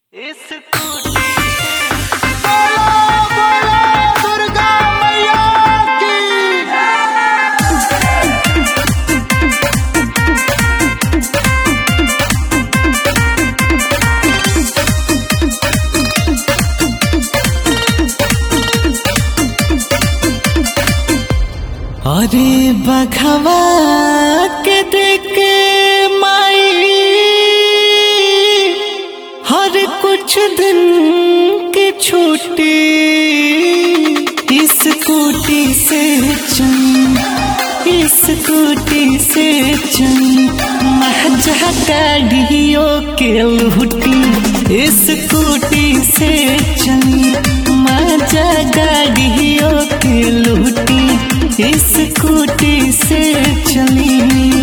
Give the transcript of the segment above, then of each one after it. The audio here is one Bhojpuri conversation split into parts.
अरे बघवा के देखे माई हर कुछ दिन की छुट्टी स्कूटी से स्कूटी से महजा गाड़ियों के लूटी स्कूटी से चली महजा गाड़ियों के लूटी स्कूटी से चली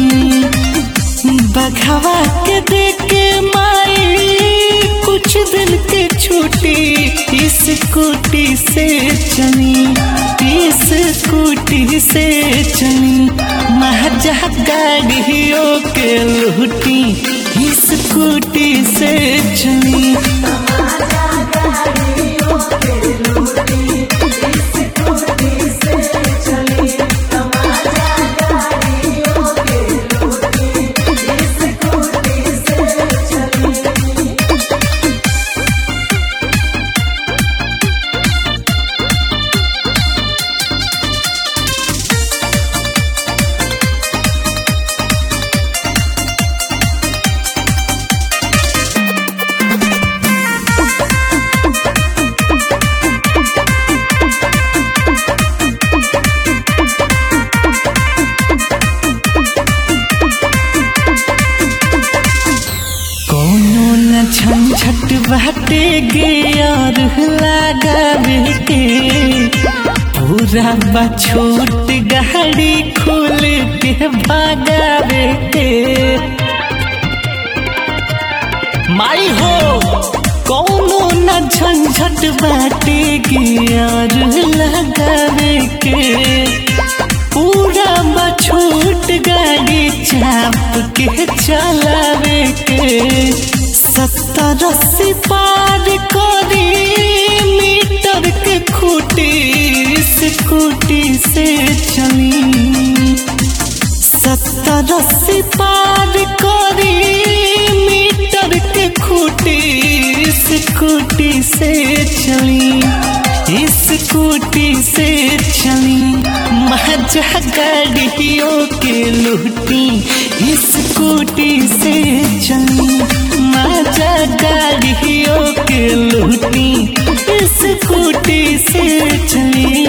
बघवा के देखे माई कुछ दिन की छुट्टी स्कूटी से चली स्कूटी से चली महजा गाड़ियों के लूटी स्कूटी से चली झंझट बाटे गे और लगावे के पूरा बछूट गाड़ी खोल के भागावे के माई हो कौनो न झंझट बाटे गे और लगावे के पूरा बछूट गाड़ी चाप के चलावे के 70-80 पार करी मीटर के खूटी स्कूटी से चली 70-80 पार करी मीटर के खूटी स्कूटी से चली स्कूटी से चली महजा गाड़ियों के लूटी स्कूटी से चली महजा गाड़ियों के लूटी स्कूटी से चली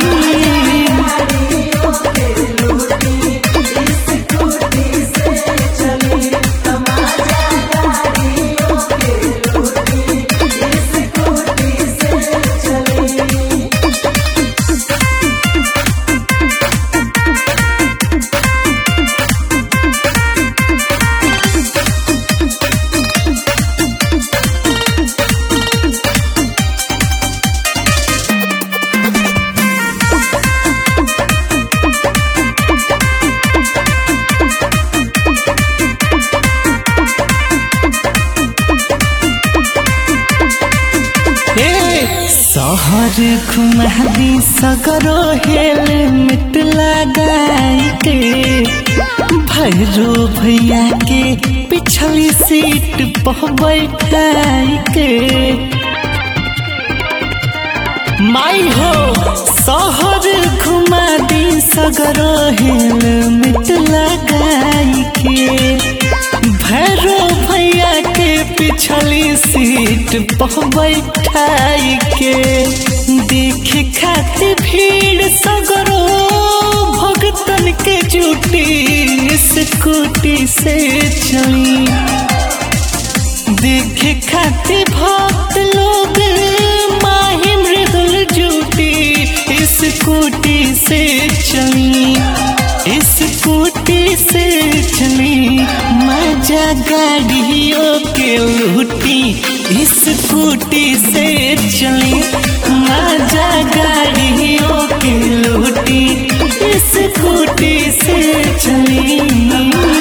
शहर घुमादी सगरो हेलमेट लगाई के भैरो भैया के पिछली सीट पर बैठाई के माई हो शहर घुमादी सगरो हेलमेट लगाई के भैरो भैया के पिछली सीट पर बैठाई के देखे खातिर भीड़ सगरो भगतन के जुटी स्कूटी से चली देखे खातिर भक्त लोग माही मृदुल जुटी स्कूटी से चली स्कूटी से चली मजा गाड़ियों के लूटी स्कूटी से चली मजा गाड़ियों के लूटी स्कूटी से चली।